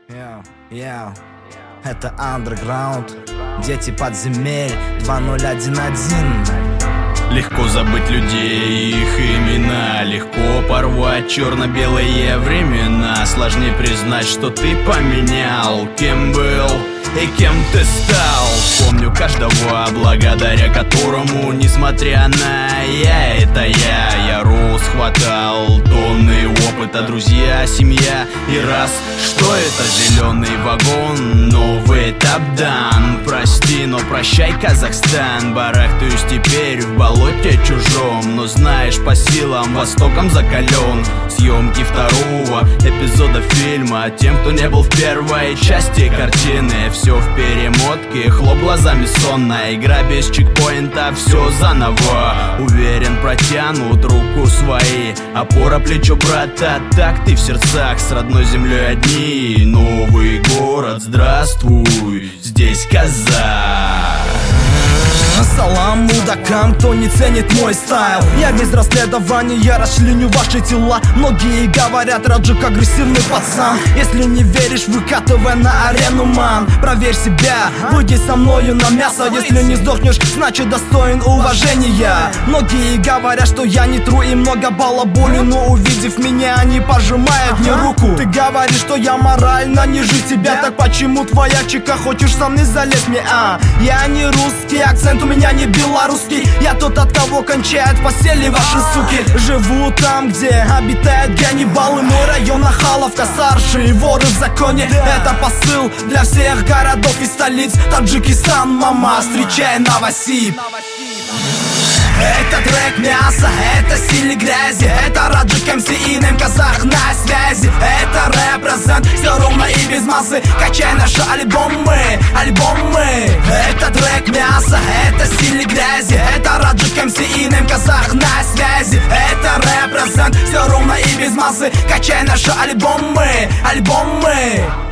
Это Underground, дети подземель 2011. Легко забыть людей и их имена, легко порвать черно-белые времена. Сложнее признать, что ты поменял, кем был и кем ты стал. Помню каждого, благодаря которому, несмотря на это я рос, хватал тонны опыта, друзья, семья. И раз, что это зеленый вагон, новый этап дан. Прости, но прощай, Казахстан. Барахтаюсь теперь в болоте чужом, но знаешь, по силам востоком закален. Съемки второго эпизода фильма тем, кто не был в первой части картины. Все в перемотке, хлоп глазами сонно. Игра без чекпоинта, все заново. Уверен, протянут руку свои, опора плечо брата. Так ты в сердцах с родной землей одни. Новый город, здравствуй, здесь Казань. Салам мудакам, кто не ценит мой стайл. Я без расследования расчленю ваши тела. Многие говорят, Раджик агрессивный пацан. Если не веришь, выкатывай на арену, ман. Проверь себя, выйди со мною на мясо. Если не сдохнешь, значит достоин уважения. Многие говорят, что я не тру и много балаболю, но увидев меня, они пожимают мне руку. Ты говоришь, что я морально ниже тебя, так почему твоя чека хочешь со мной залезть мне, Я не русский, акцент у меня не белорусский. Я тот, от кого кончают в постели ваши суки. Живу там, где обитают ганнибалы. Мой район нахалов, старшие воры в законе. Это посыл для всех городов и столиц. Таджикистан, мама, встречай Новосиб. Это трек мясо, это стиль грязи. Это Раджик МС и Нэм Казах на связи. Это репрезент, все ровно и без массы. Качай наши альбомы. Это трек мясо, это стиль грязи. Это Раджик МС и Нэм Казах на связи. Это репрезент, все ровно и без массы. Качай наши альбомы.